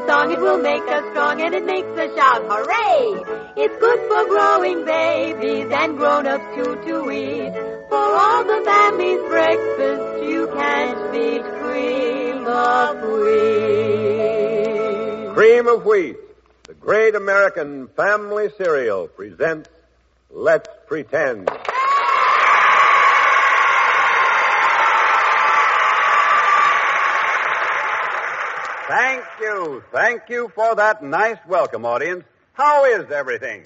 song, it will make us strong, and it makes us shout, hooray! It's good for growing babies and grown-ups too to eat. For all the family's breakfast, you can beat Cream of Wheat. Cream of Wheat, the great American family cereal, presents Let's Pretend. Thank you for that nice welcome, audience. How is everything?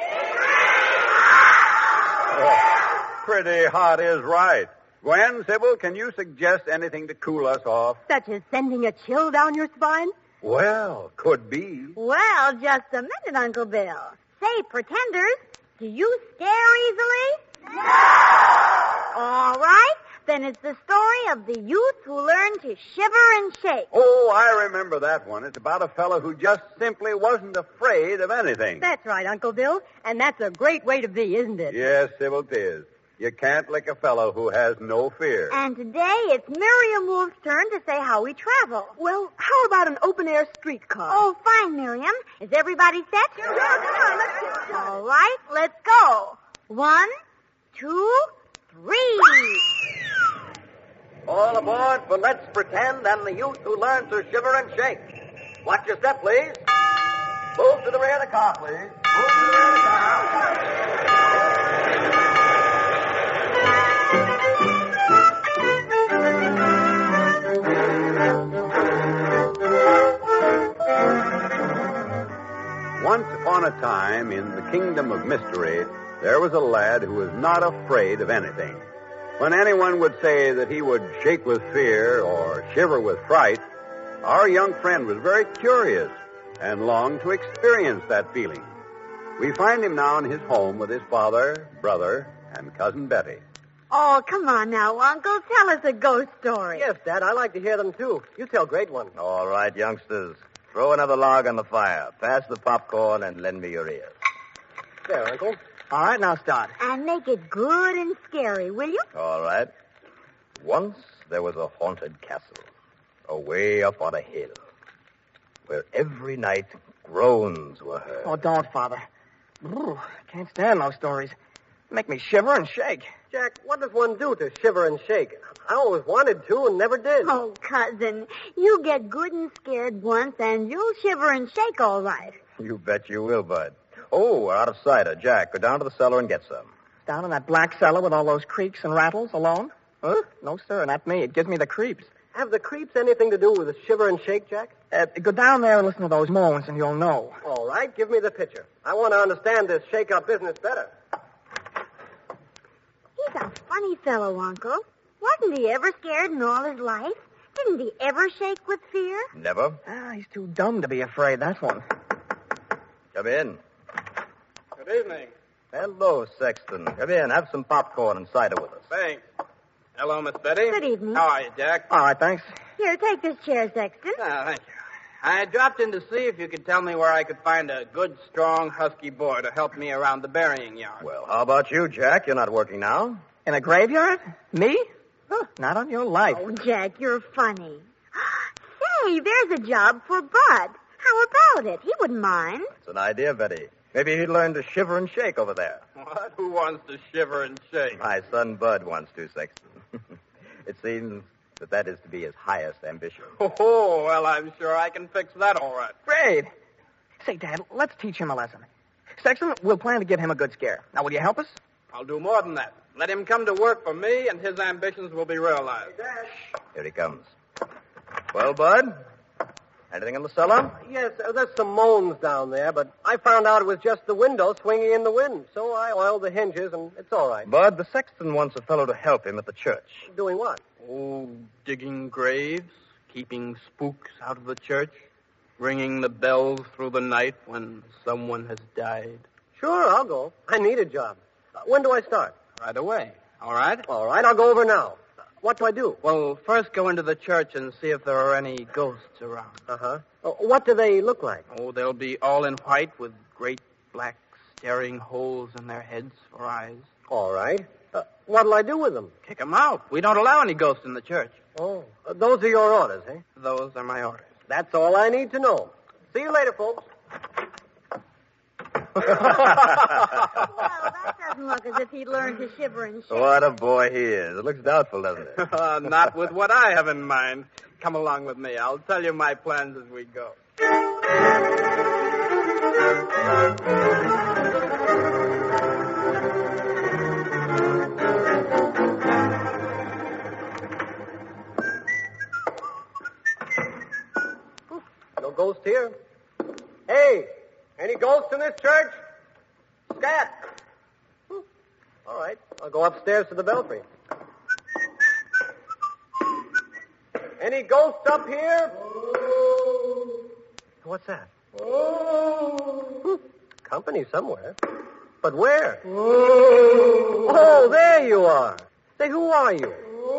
Pretty hot is right. Gwen, Sybil, can you suggest anything to cool us off? Such as sending a chill down your spine? Well, could be. Well, just a minute, Uncle Bill. Say, pretenders, do you scare easily? No! All right. Then it's the story of the youth who learned to shiver and shake. Oh, I remember that one. It's about a fellow who just simply wasn't afraid of anything. That's right, Uncle Bill. And that's a great way to be, isn't it? Yes, Sybil, it is. You can't lick a fellow who has no fear. And today it's Miriam Wolf's turn to say how we travel. Well, how about an open-air streetcar? Oh, fine, Miriam. Is everybody set? Sure, come on, let's go. All right, let's go. 1, 2, 3. All aboard for Let's Pretend and the youth who learn to shiver and shake. Watch your step, please. Move to the rear of the car, please. Move to the rear of the car. Once upon a time, in the kingdom of mystery, there was a lad who was not afraid of anything. When anyone would say that he would shake with fear or shiver with fright, our young friend was very curious and longed to experience that feeling. We find him now in his home with his father, brother, and Cousin Betty. Oh, come on now, Uncle. Tell us a ghost story. Yes, Dad, I like to hear them, too. You tell great ones. All right, youngsters. Throw another log on the fire. Pass the popcorn and lend me your ears. There, Uncle. All right, now start. And make it good and scary, will you? All right. Once there was a haunted castle, away up on a hill, where every night groans were heard. Oh, don't, Father. Ooh, can't stand those stories. Make me shiver and shake. Jack, what does one do to shiver and shake? I always wanted to and never did. Oh, cousin, you get good and scared once and you'll shiver and shake all right. You bet you will, Bud. Oh, we're out of cider. Jack, go down to the cellar and get some. Down in that black cellar with all those creaks and rattles alone? Huh? No, sir, not me. It gives me the creeps. Have the creeps anything to do with the shiver and shake, Jack? Go down there and listen to those moans and you'll know. All right, give me the picture. I want to understand this shake-up business better. He's a funny fellow, Uncle. Wasn't he ever scared in all his life? Didn't he ever shake with fear? Never. He's too dumb to be afraid, that's one. Come in. Good evening. Hello, Sexton. Come in. Have some popcorn and cider with us. Thanks. Hello, Miss Betty. Good evening. How are you, Jack? All right, thanks. Here, take this chair, Sexton. Thank you. I dropped in to see if you could tell me where I could find a good, strong, husky boy to help me around the burying yard. Well, how about you, Jack? You're not working now. In a graveyard? Me? Huh, not on your life. Oh, Jack, you're funny. Say, there's a job for Bud. How about it? He wouldn't mind. It's an idea, Betty. Maybe he'd learn to shiver and shake over there. What? Who wants to shiver and shake? My son Bud wants to, Sexton. It seems that is to be his highest ambition. Oh, well, I'm sure I can fix that all right. Great. Say, Dad, let's teach him a lesson. Sexton, we'll plan to give him a good scare. Now, will you help us? I'll do more than that. Let him come to work for me, and his ambitions will be realized. Here he comes. Well, Bud, anything in the cellar? Yes, there's some moans down there, but I found out it was just the window swinging in the wind, so I oiled the hinges, and it's all right. Bud, the sexton wants a fellow to help him at the church. Doing what? Oh, digging graves, keeping spooks out of the church, ringing the bells through the night when someone has died. Sure, I'll go. I need a job. When do I start? Right away. All right? All right, I'll go over now. What do I do? Well, first go into the church and see if there are any ghosts around. Uh-huh. What do they look like? Oh, they'll be all in white with great black staring holes in their heads for eyes. All right. What'll I do with them? Kick them out. We don't allow any ghosts in the church. Oh, those are your orders, eh? Those are my orders. That's all I need to know. See you later, folks. Well, that doesn't look as if he'd learned to shiver and shake. What a boy he is. It looks doubtful, doesn't it? Not with what I have in mind. Come along with me. I'll tell you my plans as we go. No ghost here. Hey, any ghosts in this church? Scat. All right, I'll go upstairs to the belfry. Any ghosts up here? What's that? Company somewhere. But where? Oh, there you are. Say, who are you?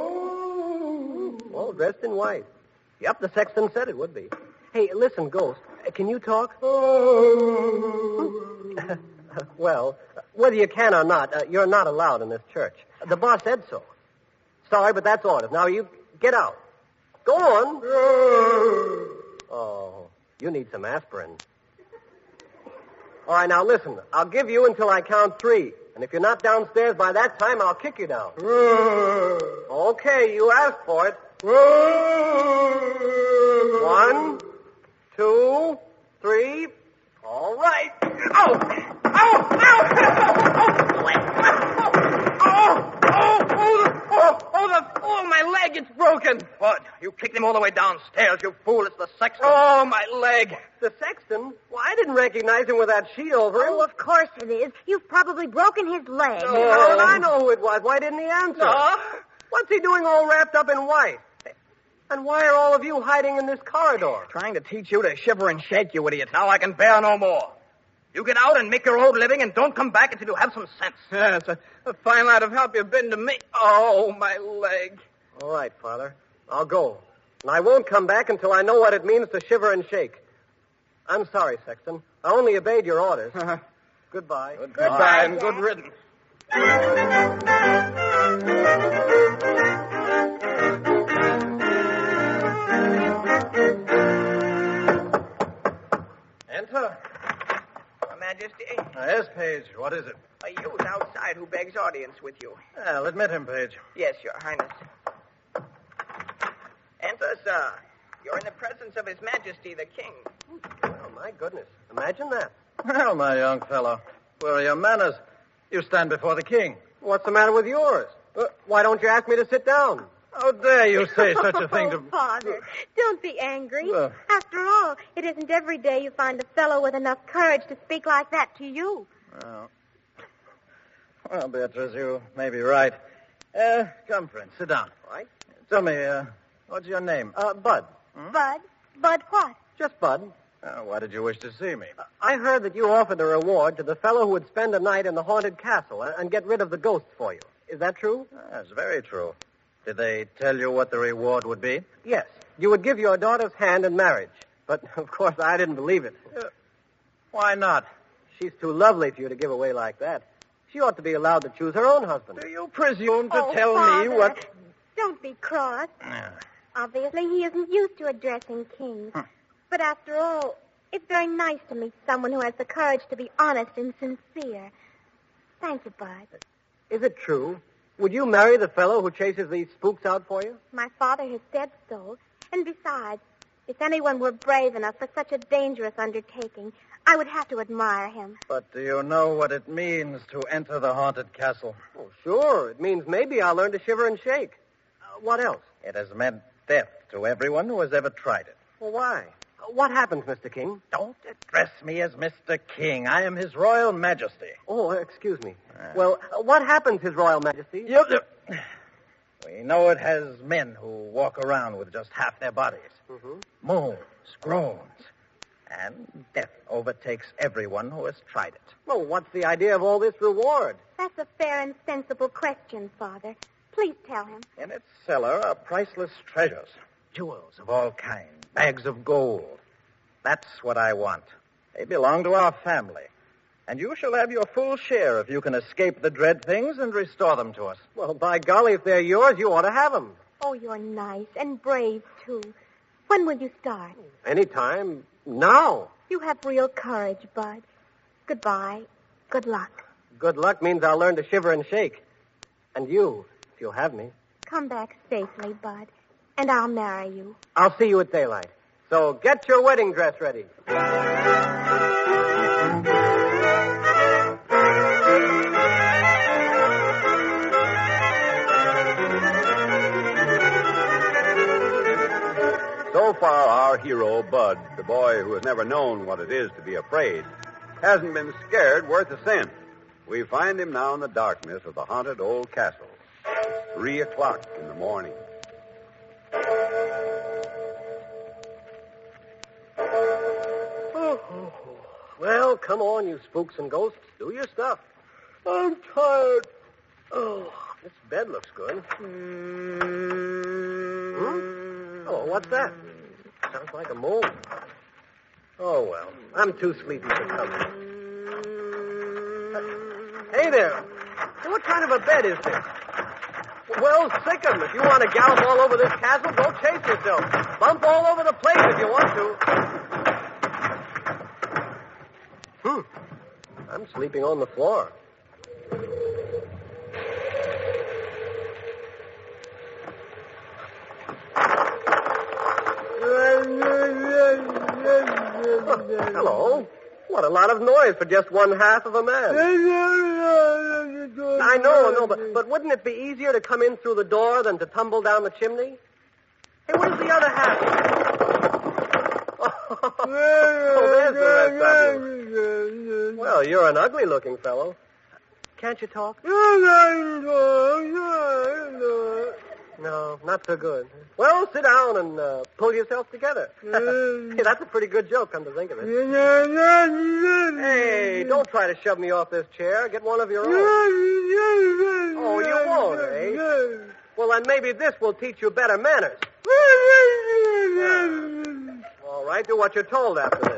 All dressed in white. Yep, the sexton said it would be. Hey, listen, Ghost, can you talk? Well, whether you can or not, you're not allowed in this church. The boss said so. Sorry, but that's orders. Now, you get out. Go on. Oh, you need some aspirin. All right, now listen. I'll give you until I count 3. And if you're not downstairs by that time, I'll kick you down. Okay, you asked for it. 1, 2, 3. All right. Ow! Ow! Oh, my leg, it's broken. What? You kicked him all the way downstairs, you fool. It's the sexton. Oh, my leg. The sexton? Well, I didn't recognize him with that sheet over him. Oh, of course it is. You've probably broken his leg. Oh, I know who it was. Why didn't he answer? What's he doing all wrapped up in white? And why are all of you hiding in this corridor? Trying to teach you to shiver and shake, you idiot. Now I can bear no more. You get out and make your own living and don't come back until you have some sense. Yes, a fine lot of help you've been to me. Oh, my leg. All right, Father. I'll go. And I won't come back until I know what it means to shiver and shake. I'm sorry, Sexton. I only obeyed your orders. Goodbye. Goodbye and good riddance. Enter. Your Majesty, Yes, Page. What is it? a youth outside who begs audience with you. I'll admit him, Page. Yes, Your Highness. Enter, sir. You're in the presence of His Majesty, the King. Oh, my goodness. Imagine that. Well, my young fellow, where are your manners? You stand before the king. What's the matter with yours? Why don't you ask me to sit down? How dare you say such a thing to... Oh, Father, don't be angry. Uh. After all, it isn't every day you find a fellow with enough courage to speak like that to you. Well, Beatrice, you may be right. Come, friend, sit down. Right. Tell me, what's your name? Bud. Bud? Bud what? Just Bud. Why did you wish to see me? I heard that you offered a reward to the fellow who would spend a night in the haunted castle and get rid of the ghosts for you. Is that true? That's very true. Did they tell you what the reward would be? Yes. You would give your daughter's hand in marriage. But, of course, I didn't believe it. Why not? She's too lovely for you to give away like that. She ought to be allowed to choose her own husband. Do you presume to Oh, tell Father, me what... Don't be cross. Obviously, he isn't used to addressing kings. But after all, it's very nice to meet someone who has the courage to be honest and sincere. Thank you, Bud. Is it true? Would you marry the fellow who chases these spooks out for you? My father has said so. And besides, if anyone were brave enough for such a dangerous undertaking, I would have to admire him. But do you know what it means to enter the haunted castle? Oh, sure. It means maybe I'll learn to shiver and shake. What else? It has meant death to everyone who has ever tried it. Well, why? What happens, Mr. King? Don't address me as Mr. King. I am His Royal Majesty. Oh, excuse me. Well, what happens, His Royal Majesty? We know it has men who walk around with just half their bodies. Moans, groans, and death overtakes everyone who has tried it. Well, what's the idea of all this reward? That's a fair and sensible question, Father. Please tell him. In its cellar are priceless treasures, jewels of all kinds, bags of gold. That's what I want. They belong to our family. And you shall have your full share if you can escape the dread things and restore them to us. Well, by golly, if they're yours, you ought to have them. Oh, you're nice and brave, too. When will you start? Anytime. Now. You have real courage, Bud. Goodbye. Good luck. Good luck means I'll learn to shiver and shake. And you, if you'll have me. Come back safely, Bud, and I'll marry you. I'll see you at daylight. So get your wedding dress ready. So far, our hero, Bud, the boy who has never known what it is to be afraid, hasn't been scared worth a cent. We find him now in the darkness of the haunted old castle. 3 o'clock in the morning. Well, come on, you spooks and ghosts. Do your stuff. I'm tired. Oh, this bed looks good. Oh, what's that? Sounds like a moan. Oh, well, I'm too sleepy for company. Hey there. What kind of a bed is this? Well, sick 'em. If you want to gallop all over this castle, go chase yourself. Bump all over the place if you want to. I'm sleeping on the floor. Hello. What a lot of noise for just one half of a man. I know, but wouldn't it be easier to come in through the door than to tumble down the chimney? Hey, where's the other half? Oh, there's the rest of you. Well, you're an ugly-looking fellow. Can't you talk? No, not so good. Well, sit down and pull yourself together. Hey, that's a pretty good joke, come to think of it. Hey, don't try to shove me off this chair. Get one of your own. Oh, you won't, eh? Well, then maybe this will teach you better manners. All right, do what you're told after this.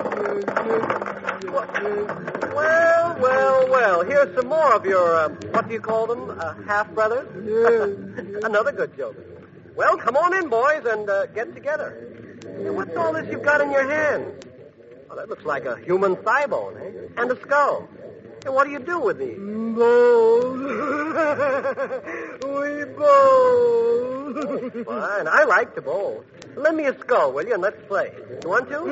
Well, here's some more of your, what do you call them, half-brothers? Another good joke. Well, come on in, boys, and get together. Hey, what's all this you've got in your hands? Oh, that looks like a human thigh bone, eh? And a skull. Hey, what do you do with these? Bowl. We bowl. Oh, fine. I like to bowl. Lend me a skull, will you, and let's play. You want to?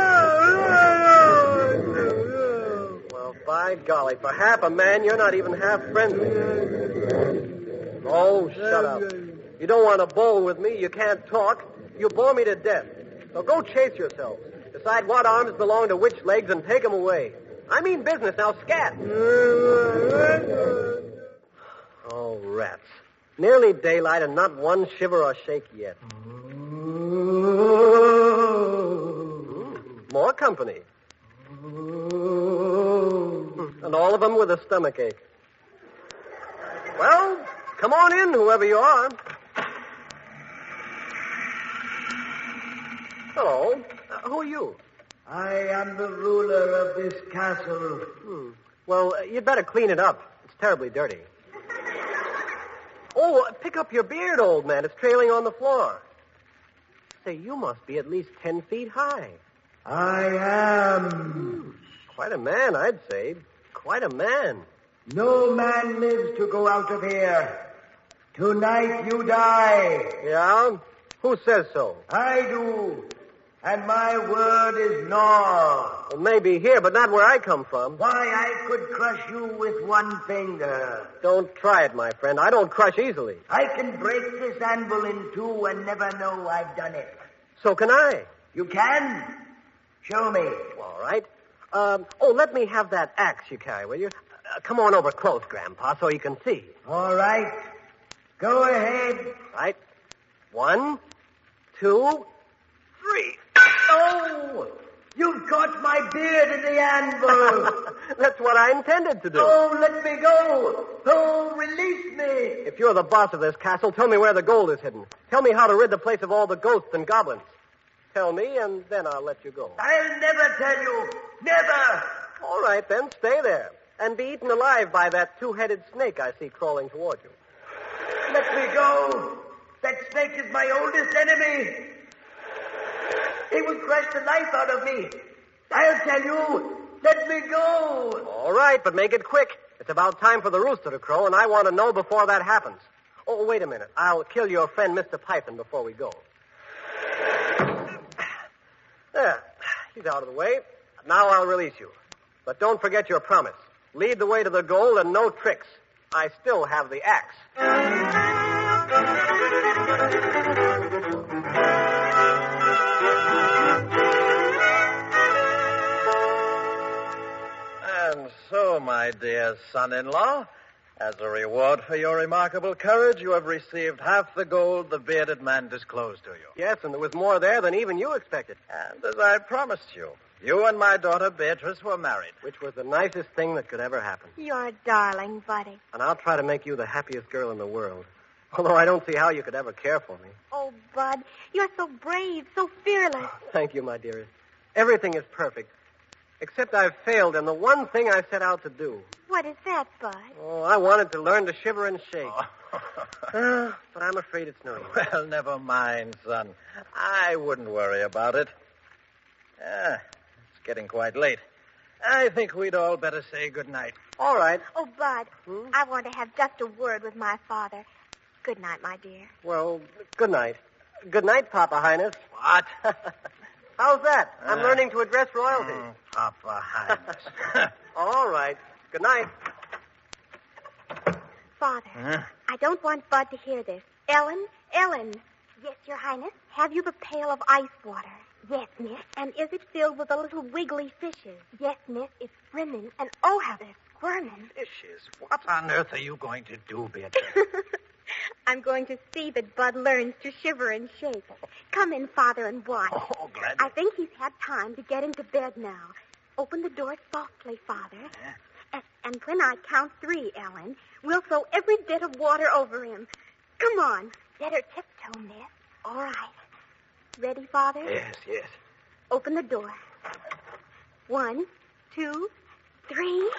Well, by golly, for half a man, you're not even half friendly. Oh, shut up. You don't want to bowl with me. You can't talk. You bore me to death. So go chase yourselves. Decide what arms belong to which legs and take them away. I mean business. Now, scat. Oh, rats. Nearly daylight and not one shiver or shake yet. More company. And all of them with a stomachache. Well, come on in, whoever you are. Hello. Who are you? I am the ruler of this castle. Well, you'd better clean it up. It's terribly dirty. Oh, pick up your beard, old man. It's trailing on the floor. Say, you must be at least 10 feet high. I am. Quite a man, I'd say. Quite a man. No man lives to go out of here. Tonight you die. Yeah? Who says so? I do. And my word is law. Well, maybe here, but not where I come from. Why, I could crush you with one finger. Don't try it, my friend. I don't crush easily. I can break this anvil in two and never know I've done it. So can I. You can? Show me. All right. Let me have that axe you carry, will you? Come on over close, Grandpa, so you can see. All right. Go ahead. Right. 1, 2, 3. Oh! You've caught my beard in the anvil. That's what I intended to do. Oh, let me go. Oh, release me. If you're the boss of this castle, tell me where the gold is hidden. Tell me how to rid the place of all the ghosts and goblins. Tell me, and then I'll let you go. I'll never tell you. Never. All right, then. Stay there. And be eaten alive by that two-headed snake I see crawling toward you. Let me go. That snake is my oldest enemy. He would crush the life out of me. I'll tell you. Let me go. All right, but make it quick. It's about time for the rooster to crow, and I want to know before that happens. Oh, wait a minute. I'll kill your friend, Mr. Pipin, before we go. There. He's out of the way. Now I'll release you. But don't forget your promise. Lead the way to the goal and no tricks. I still have the axe. And so, my dear son-in-law, as a reward for your remarkable courage, you have received half the gold the bearded man disclosed to you. Yes, and there was more there than even you expected. And as I promised you, you and my daughter Beatrice were married. Which was the nicest thing that could ever happen. You're a darling, Buddy. And I'll try to make you the happiest girl in the world. Although I don't see how you could ever care for me. Oh, Bud, you're so brave, so fearless. Thank you, my dearest. Everything is perfect. Except I've failed in the one thing I set out to do. What is that, Bud? Oh, I wanted to learn to shiver and shake. But I'm afraid it's no use. Well, never mind, son. I wouldn't worry about it. It's getting quite late. I think we'd all better say good night. All right. Oh, Bud, I want to have just a word with my father. Good night, my dear. Well, good night. Good night, Papa Highness. What? How's that? I'm learning to address royalty. Papa Highness. All right. Good night. Father, I don't want Bud to hear this. Ellen? Yes, Your Highness? Have you the pail of ice water? Yes, miss. And is it filled with the little wiggly fishes? Yes, miss. It's brimming. And oh, how they're squirming. Fishes? What on earth are you going to do, Beatrice? I'm going to see that Bud learns to shiver and shake. Come in, Father, and watch. Oh, glad. I think he's had time to get into bed now. Open the door softly, Father. And when I count 3, Ellen, we'll throw every bit of water over him. Come on. Better tiptoe, miss. All right. Ready, Father? Yes. Open the door. 1, 2, 3.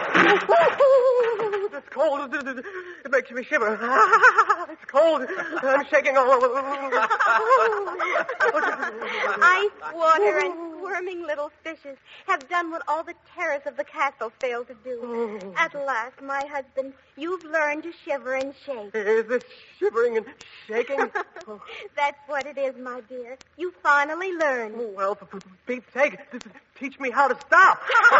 It's cold. It makes me shiver. It's cold. I'm shaking all over. Ice water and squirming little fishes have done what all the terrors of the castle failed to do. At last, my husband, you've learned to shiver and shake. Is this shivering and shaking? That's what it is, my dear. You finally learned. Well, for Pete's sake, teach me how to stop.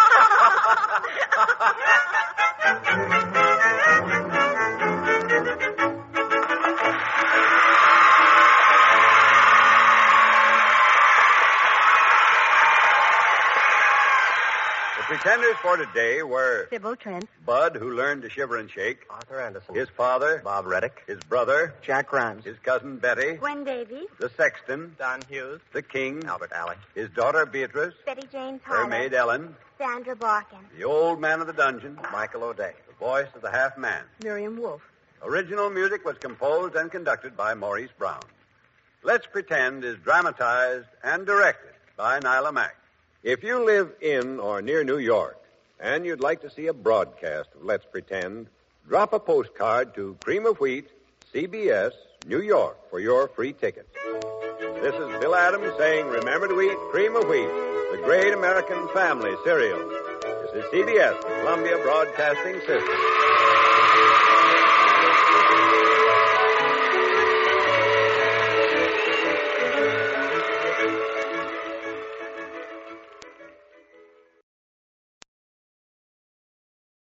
The pretenders for today were Sybil Trent, Bud, who learned to shiver and shake, Arthur Anderson, his father, Bob Reddick, his brother, Jack Grimes, his cousin Betty, Gwen Davies, the sexton, Don Hughes, the king, Albert Alley, his daughter Beatrice, Betty Jane her Tyler, maid Ellen, Sandra Barkin, the old man of the dungeon, Michael O'Day, the voice of the half-man. Miriam Wolfe. Original music was composed and conducted by Maurice Brown. Let's Pretend is dramatized and directed by Nyla Mack. If you live in or near New York and you'd like to see a broadcast of Let's Pretend, drop a postcard to Cream of Wheat, CBS, New York, for your free tickets. This is Bill Adams saying, remember to eat Cream of Wheat, the great American family cereal. This is CBS, the Columbia Broadcasting System.